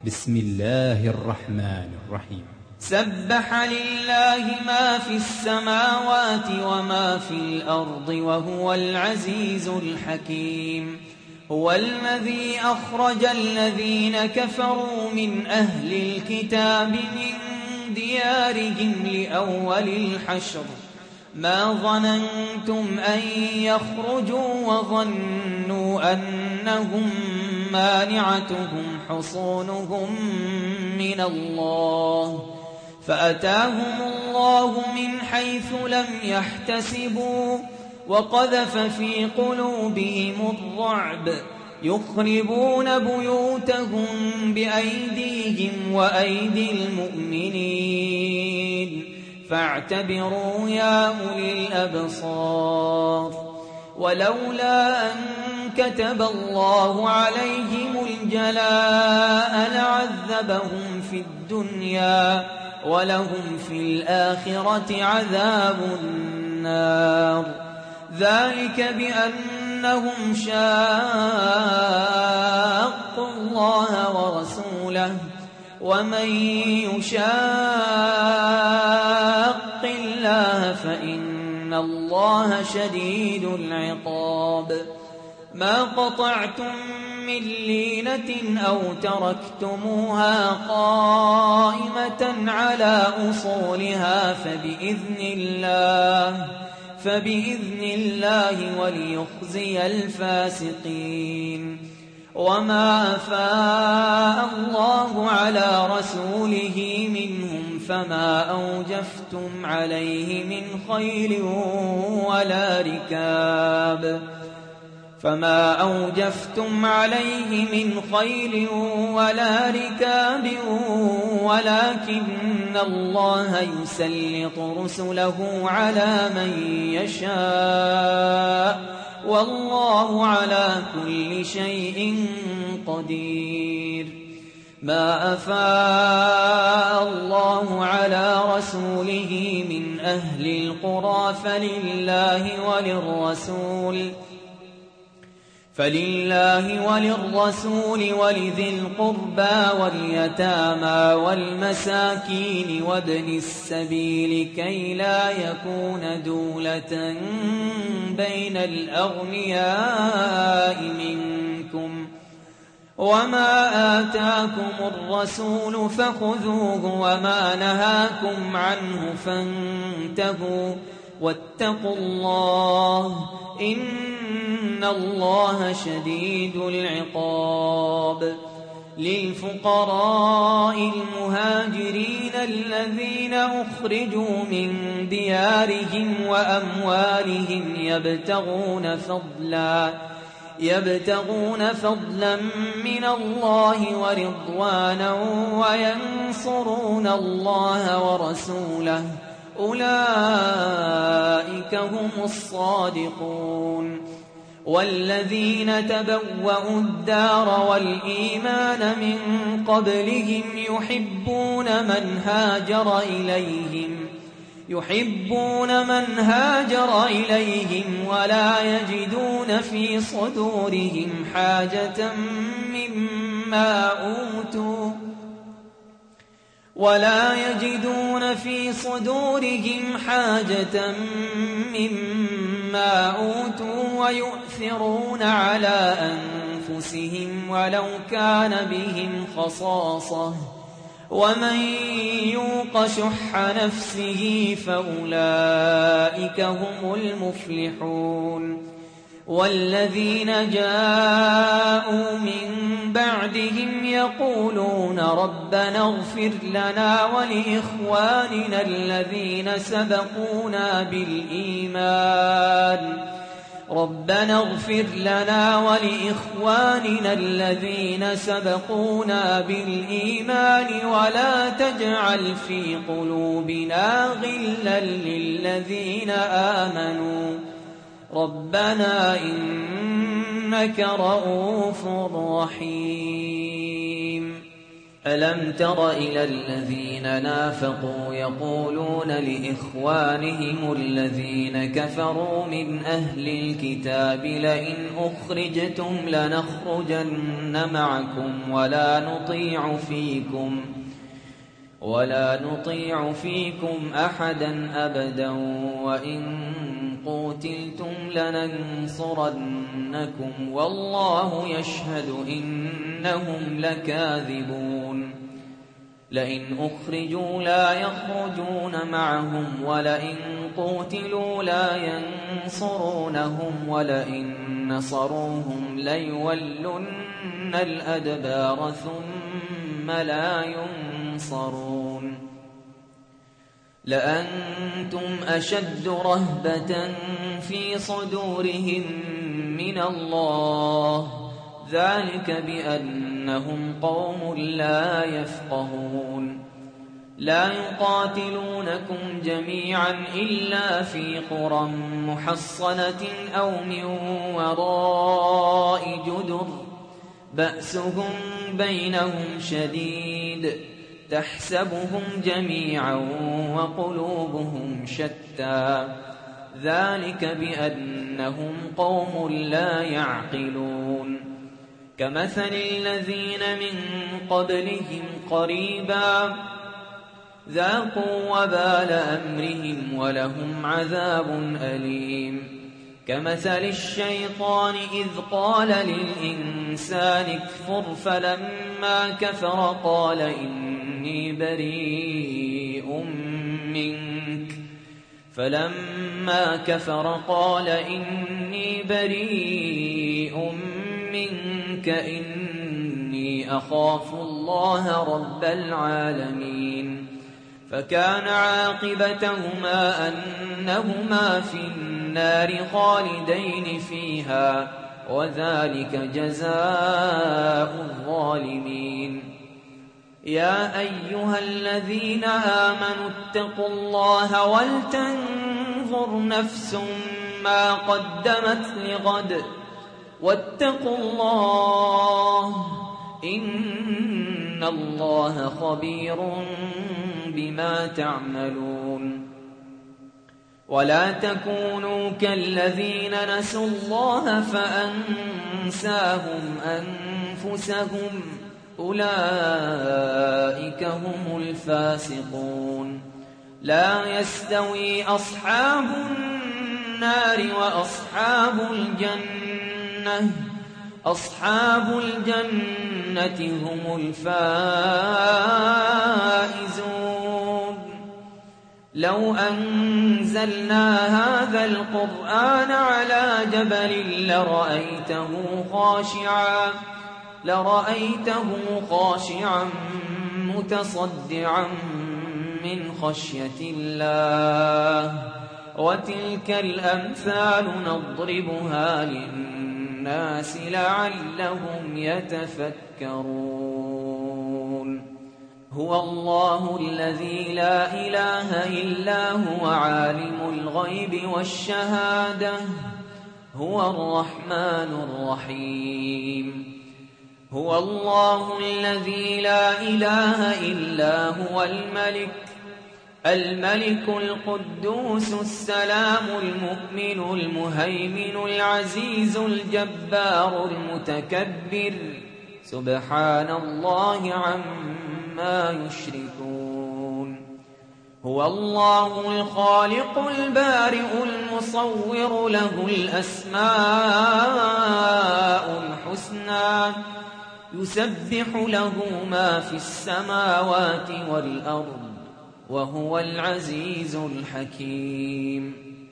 بسم الله الرحمن الرحيم. سبح لله ما في السماوات وما في الأرض وهو العزيز الحكيم. هو الذي أخرج الذين كفروا من أهل الكتاب من ديارهم لأول الحشر ما ظننتم أن يخرجوا وظنوا أنهم مانعتهم حصونهم من الله فأتاهم الله من حيث لم يحتسبوا وقذف في قلوبهم الرعب يخربون بيوتهم بأيديهم وأيدي المؤمنين فاعتبروا يا أولي الأبصار. ولولا أن كتب الله عليهم الجلاء لعذبهم في الدنيا ولهم في الآخرة عذاب النار ذلك بأنهم شاقوا الله ورسوله ومن يشاق الله فإن الله شديد العقاب. ما قطعتم من لينة أو تركتموها قائمة على أصولها فبإذن الله وليخزي الفاسقين. وما أفاء الله على رسوله منهم فما أوجفتم عليه من خيل ولا ركاب ولكن الله يسلط رسله على من يشاء والله على كل شيء قدير. ما أفاء الله على رسوله من أهل القرى فلله وللرسول ولذي القربى واليتامى والمساكين وابن السبيل كي لا يكون دولة بين الأغنياء منكم. وما آتاكم الرسول فخذوه وما نهاكم عنه فانتهوا واتقوا الله إن الله شديد العقاب. للفقراء المهاجرين الذين أخرجوا من ديارهم وأموالهم يبتغون فضلا من الله ورضوانا وينصرون الله ورسوله أولئك هم الصادقون. والذين تبوأوا الدار والإيمان من قبلهم يحبون من هاجر إليهم ولا يجدون في صدورهم حاجة مما أوتوا ويؤثرون على أنفسهم ولو كان بهم خصاصة ومن يوق شح نفسه فأولئك هم المفلحون. والذين جاءوا من بعدهم يقولون ربنا اغفر لنا ولإخواننا الذين سبقونا بالإيمان ولا تجعل في قلوبنا غلا للذين آمنوا ربنا إنك رؤوف رحيم. ألم تر إلى الذين نافقوا يقولون لإخوانهم الذين كفروا من أهل الكتاب لئن أخرجتم لنخرجن معكم ولا نطيع فيكم أحدا أبدا وإن قوتلتم لننصرنكم والله يشهد إنهم لكاذبون لئن أخرجوا لا يخرجون معهم ولئن قوتلوا لا ينصرونهم ولئن نصروهم ليولن الأدبار ثم لا ينصرون لأنتم أشد رهبة في صدورهم من الله ذلك بأنهم قوم لا يفقهون لا يقاتلونكم جميعا إلا في قرى محصنة أو من وراء جدر بأسهم بينهم شديد تحسبهم جميعا وقلوبهم شتى ذلك بأنهم قوم لا يعقلون كمثل الذين من قبلهم قريبا ذاقوا وبال أمرهم ولهم عذاب أليم كمثل الشيطان إذ قال للإنسان اكفر فلما كفر قال إني بريء منك إني أخاف الله رب العالمين فكان عاقبتهما أنهما في النار خالدين فيها وذلك جزاء الظالمين يا أيها الذين آمنوا اتقوا الله ولتنظر نفس ما قدمت لغد واتقوا الله إن الله خبير بما تعملون ولا تكونوا كالذين نسوا الله فأنساهم أنفسهم أولئك هم الفاسقون لا يستوي أصحاب النار وأصحاب الجنة أصحاب الجنة هم الفائزون لو أنزلنا هذا القرآن على جبل لرأيته خاشعا متصدعا من خشية الله وتلك الأمثال نضربها للناس لعلهم يتفكرون هو الله الذي لا إله إلا هو عالم الغيب والشهادة هو الرحمن الرحيم هو الله الذي لا إله إلا هو الملك القدوس السلام المؤمن المهيمن العزيز الجبار المتكبر سبحان الله عما يشركون هو الله الخالق البارئ المصور له الأسماء الحسنى يسبح له ما في السماوات والأرض وهو العزيز الحكيم